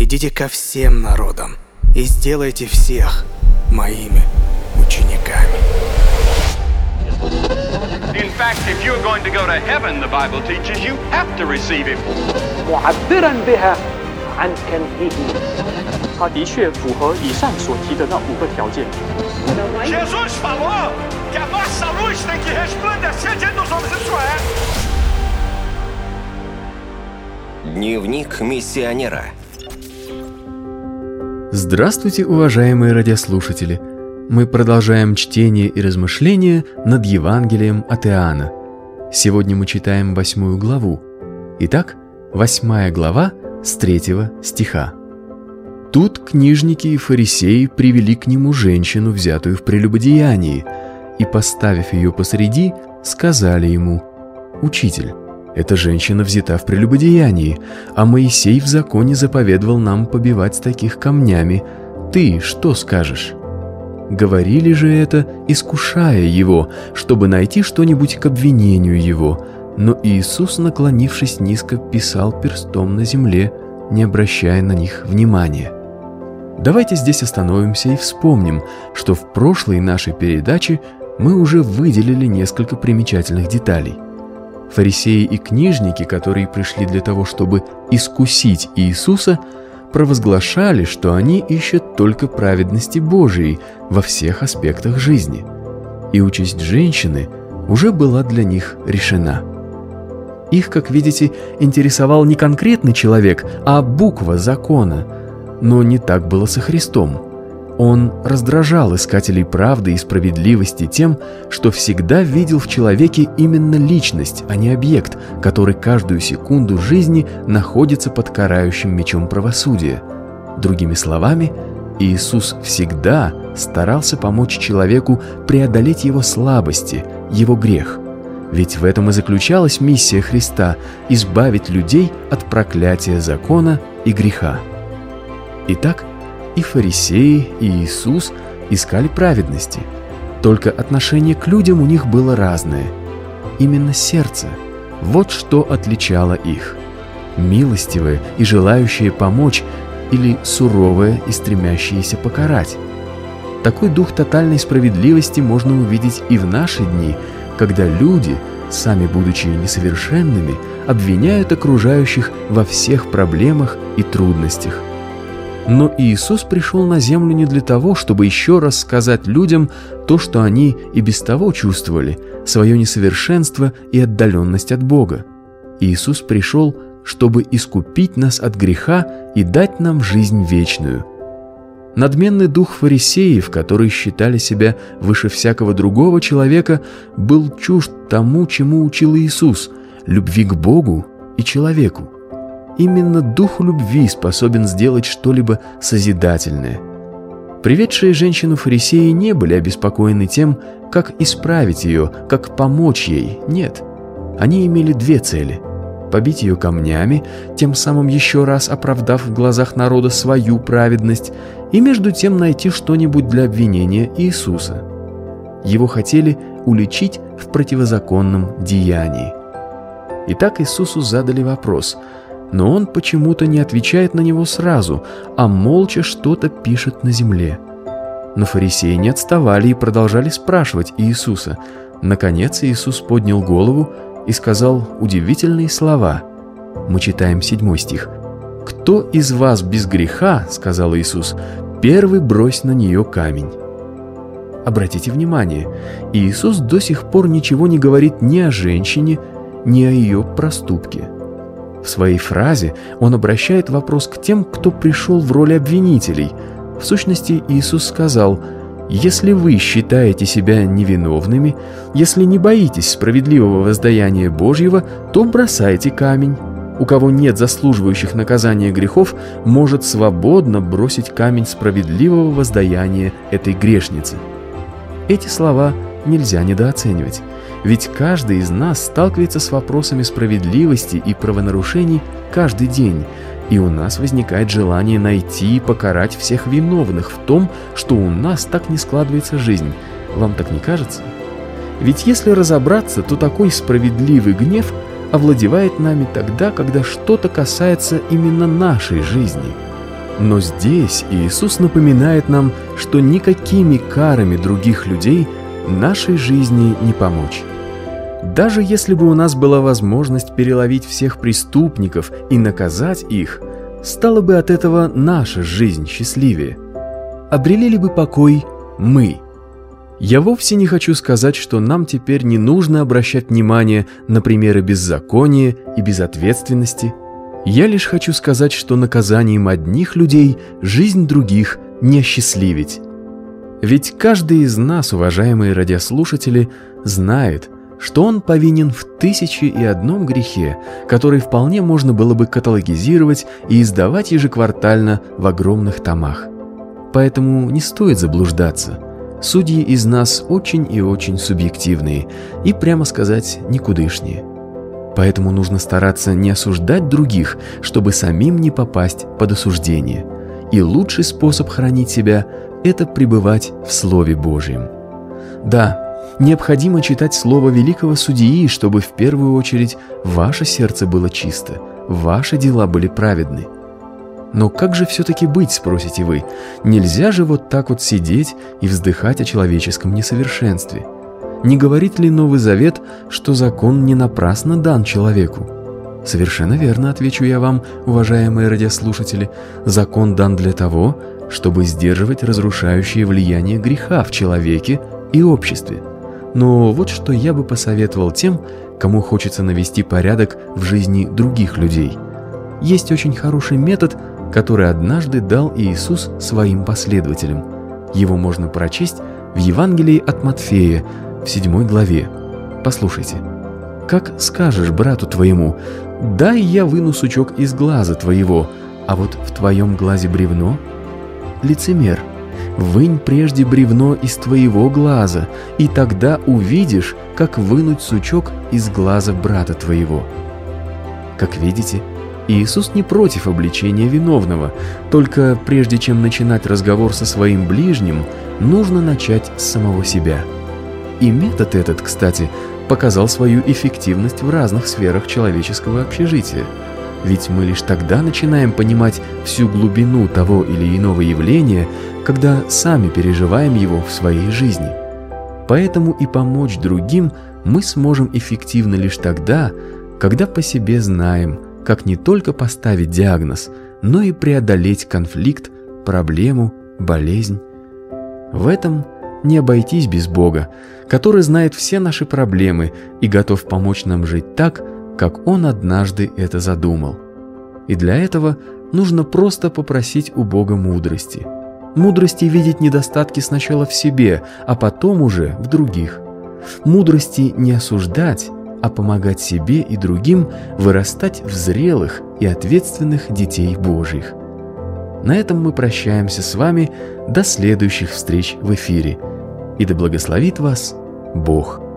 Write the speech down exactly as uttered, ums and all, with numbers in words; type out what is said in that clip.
идите ко всем народам и сделайте всех моими учениками. In fact, if you're going to go to heaven, the Bible teaches you have to receive him. معبرا بها عن كنهه. 它的确符合以上所提的那五个条件。 Jesus falou que a nossa luz tem que resplandecer diante dos homens, isso é. Дневник миссионера. Здравствуйте, уважаемые радиослушатели! Мы продолжаем чтение и размышления над Евангелием от Иоанна. Сегодня мы читаем восьмую главу. Итак, восьмая глава с третьего стиха. «Тут книжники и фарисеи привели к нему женщину, взятую в прелюбодеянии, и, поставив ее посреди, сказали ему: „Учитель, эта женщина взята в прелюбодеянии, а Моисей в законе заповедовал нам побивать таких камнями. Ты что скажешь?“ Говорили же это, искушая его, чтобы найти что-нибудь к обвинению его. Но Иисус, наклонившись низко, писал перстом на земле, не обращая на них внимания. Давайте здесь остановимся и вспомним, что в прошлой нашей передаче мы уже выделили несколько примечательных деталей. Фарисеи и книжники, которые пришли для того, чтобы искусить Иисуса, провозглашали, что они ищут только праведности Божией во всех аспектах жизни. И участь женщины уже была для них решена. Их, как видите, интересовал не конкретный человек, а буква закона. Но не так было со Христом. Он раздражал искателей правды и справедливости тем, что всегда видел в человеке именно личность, а не объект, который каждую секунду жизни находится под карающим мечом правосудия. Другими словами, Иисус всегда старался помочь человеку преодолеть его слабости, его грех. Ведь в этом и заключалась миссия Христа – избавить людей от проклятия закона и греха. Итак, и фарисеи, и Иисус искали праведности. Только отношение к людям у них было разное. Именно сердце – вот что отличало их. Милостивое и желающее помочь, или суровое и стремящееся покарать. Такой дух тотальной справедливости можно увидеть и в наши дни, когда люди, сами будучи несовершенными, обвиняют окружающих во всех проблемах и трудностях. Но Иисус пришел на землю не для того, чтобы еще раз сказать людям то, что они и без того чувствовали, свое несовершенство и отдаленность от Бога. Иисус пришел, чтобы искупить нас от греха и дать нам жизнь вечную. Надменный дух фарисеев, которые считали себя выше всякого другого человека, был чужд тому, чему учил Иисус – любви к Богу и человеку. Именно дух любви способен сделать что-либо созидательное. Приведшие женщину фарисеи не были обеспокоены тем, как исправить ее, как помочь ей. Нет, они имели две цели – побить ее камнями, тем самым еще раз оправдав в глазах народа свою праведность, и между тем найти что-нибудь для обвинения Иисуса. Его хотели уличить в противозаконном деянии. Итак, Иисусу задали вопрос – но он почему-то не отвечает на него сразу, а молча что-то пишет на земле. Но фарисеи не отставали и продолжали спрашивать Иисуса. Наконец Иисус поднял голову и сказал удивительные слова. Мы читаем седьмой стих. «Кто из вас без греха, — сказал Иисус, — первый брось на нее камень». Обратите внимание, Иисус до сих пор ничего не говорит ни о женщине, ни о ее проступке. В своей фразе он обращает вопрос к тем, кто пришел в роли обвинителей. В сущности, Иисус сказал: «Если вы считаете себя невиновными, если не боитесь справедливого воздаяния Божьего, то бросайте камень. У кого нет заслуживающих наказания грехов, может свободно бросить камень справедливого воздаяния этой грешницы». Эти слова нельзя недооценивать. Ведь каждый из нас сталкивается с вопросами справедливости и правонарушений каждый день, и у нас возникает желание найти и покарать всех виновных в том, что у нас так не складывается жизнь. Вам так не кажется? Ведь если разобраться, то такой справедливый гнев овладевает нами тогда, когда что-то касается именно нашей жизни. Но здесь Иисус напоминает нам, что никакими карами других людей нашей жизни не помочь. Даже если бы у нас была возможность переловить всех преступников и наказать их, стала бы от этого наша жизнь счастливее. Обрели ли бы покой мы? Я вовсе не хочу сказать, что нам теперь не нужно обращать внимание на примеры беззакония и безответственности. Я лишь хочу сказать, что наказанием одних людей жизнь других не осчастливить. Ведь каждый из нас, уважаемые радиослушатели, знает, что он повинен в тысяче и одном грехе, который вполне можно было бы каталогизировать и издавать ежеквартально в огромных томах. Поэтому не стоит заблуждаться. Судьи из нас очень и очень субъективные и, прямо сказать, никудышние. Поэтому нужно стараться не осуждать других, чтобы самим не попасть под осуждение. И лучший способ хранить себя – это пребывать в Слове Божьем. Да, необходимо читать Слово великого судьи, чтобы в первую очередь ваше сердце было чисто, ваши дела были праведны. Но как же все-таки быть, спросите вы? Нельзя же вот так вот сидеть и вздыхать о человеческом несовершенстве. Не говорит ли Новый Завет, что закон не напрасно дан человеку? Совершенно верно, отвечу я вам, уважаемые радиослушатели. Закон дан для того, чтобы сдерживать разрушающее влияние греха в человеке и обществе. Но вот что я бы посоветовал тем, кому хочется навести порядок в жизни других людей. Есть очень хороший метод, который однажды дал Иисус своим последователям. Его можно прочесть в Евангелии от Матфея, в седьмой главе. Послушайте. «Как скажешь брату твоему: дай я выну сучок из глаза твоего, а вот в твоем глазе бревно? Лицемер, вынь прежде бревно из твоего глаза, и тогда увидишь, как вынуть сучок из глаза брата твоего». Как видите, Иисус не против обличения виновного, только прежде чем начинать разговор со своим ближним, нужно начать с самого себя. И метод этот, кстати, показал свою эффективность в разных сферах человеческого общежития. Ведь мы лишь тогда начинаем понимать всю глубину того или иного явления, когда сами переживаем его в своей жизни. Поэтому и помочь другим мы сможем эффективно лишь тогда, когда по себе знаем, как не только поставить диагноз, но и преодолеть конфликт, проблему, болезнь. В этом не обойтись без Бога, который знает все наши проблемы и готов помочь нам жить так, как Он однажды это задумал. И для этого нужно просто попросить у Бога мудрости. Мудрости видеть недостатки сначала в себе, а потом уже в других. Мудрости не осуждать, а помогать себе и другим вырастать в зрелых и ответственных детей Божьих. На этом мы прощаемся с вами до следующих встреч в эфире. И да благословит вас Бог.